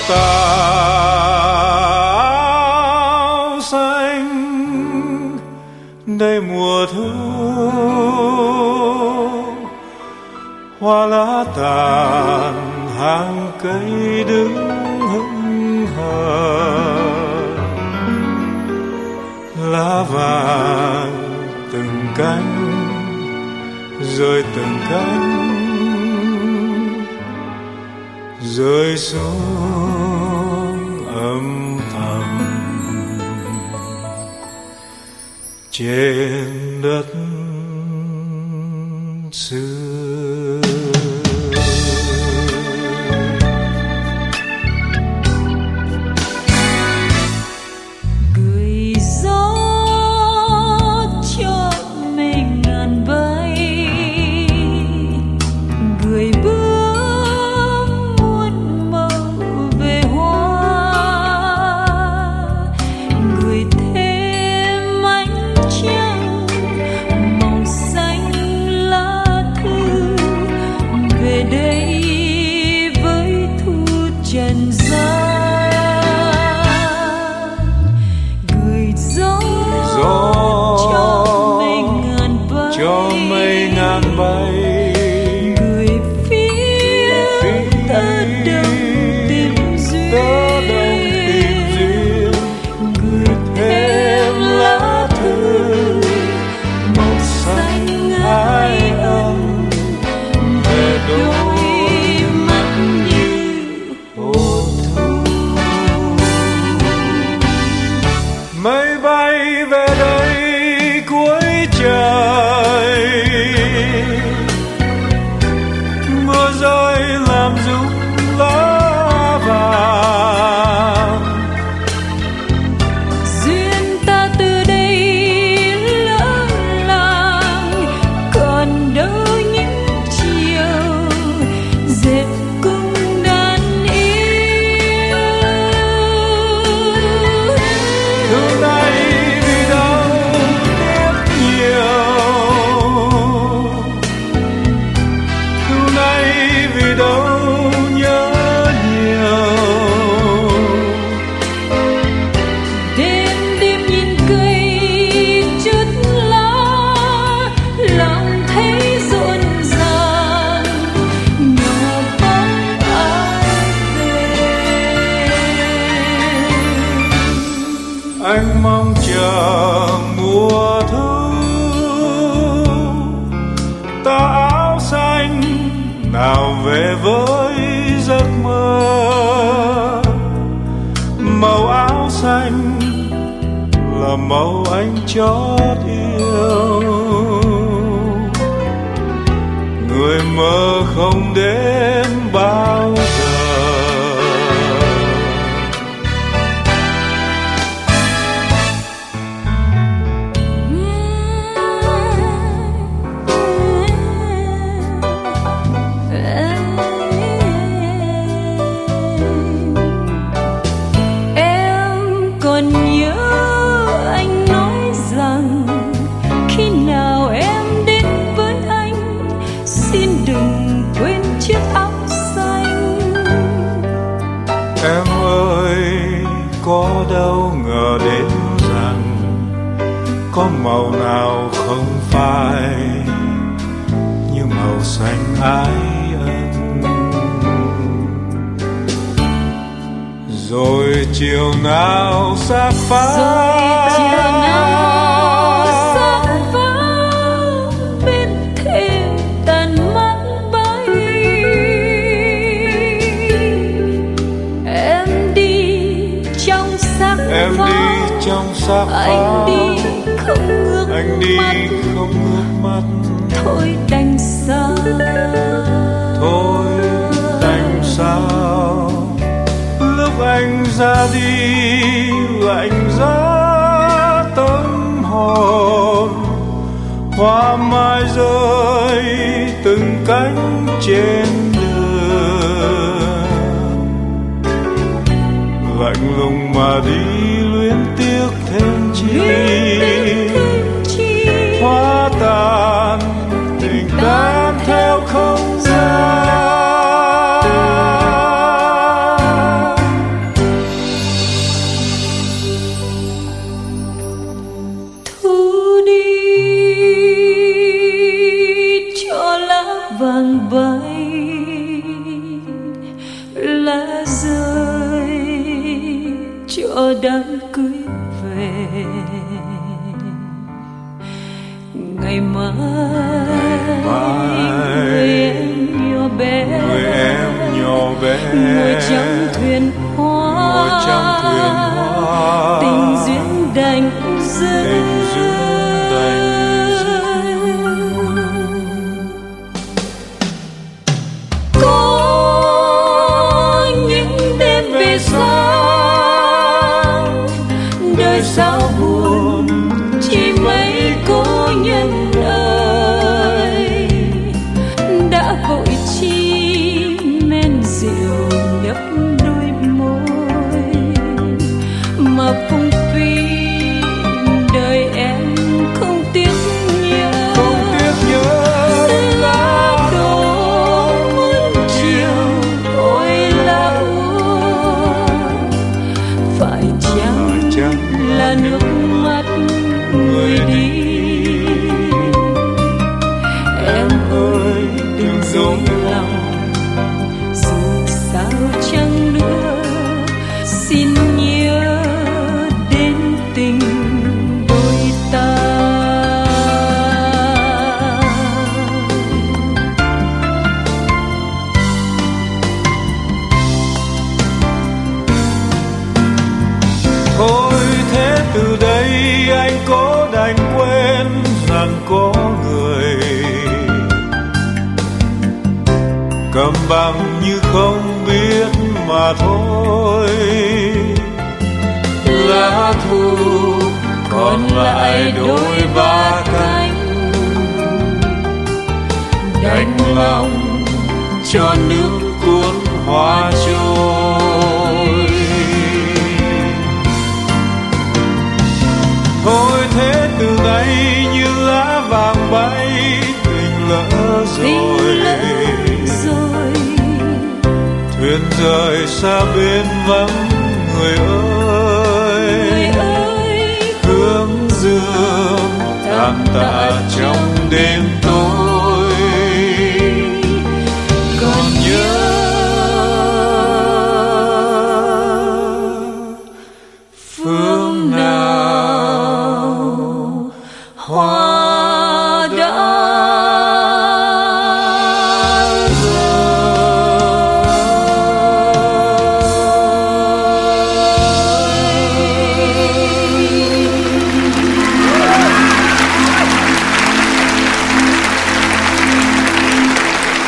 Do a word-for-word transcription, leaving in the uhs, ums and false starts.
tà áo xanh, đây mùa thu hoa lá tàn, hàng cây đứng hững hờ, lá vàng từng cánh rơi từng cánh rơi xuống âm thầm trên đất xưa. Anh mong chờ mùa thu, ta áo xanh nào về với giấc mơ. Màu áo xanh là màu anh chót yêu, người mơ không đến bao giờ. Có đâu ngờ đến rằng có màu nào không phai như màu xanh ái ân. Rồi chiều nào xa pháo, bên thềm tàn mắt bay, em đi trong sắc em pháo, đi trong sắc pháo, anh đi không ngước anh đi mắt, không ngước mắt. Thôi đành sao, thôi đành sao. Lúc anh ra đi lạnh giá tâm hồn, hoa mai rơi từng cánh trên đường, lạnh lùng mà đi luyến tiếc thêm chi. Hoa tàn tình tan theo không gian, ngày mai, mai người em nhỏ bé, người em nhỏ bé ngồi trong thuyền hoa, ngồi trong thuyền hoa, tình duyên đành rơi, tình duyên đành rơi. Có những đêm về xa, đời sao buồn chỉ mấy cô nhân ơi, đã vội chi men rượu nhấp đôi môi mà phung phí đời em không tiếc nhớ, Không tiếc nhớ lá đổ muôn chiều ôi lá úa, phải chăng chẳng là nước mắt người đi. Em ơi đừng dối lòng, dù sao chăng nữa xin nhớ đến tình đôi ta. Thôi thế từ đây anh cố đành quên rằng có người cầm bằng như không biết mà thôi. Lá thu còn lại đôi ba cánh, đành lòng cho nước cuốn hoa trôi. Thôi thế từ nay như lá vàng bay, tình lỡ Tình rồi, lỡ rồi, thuyền rời xa bên vắng người ơi. người ơi Hướng dương tàn tạ trong đêm tối.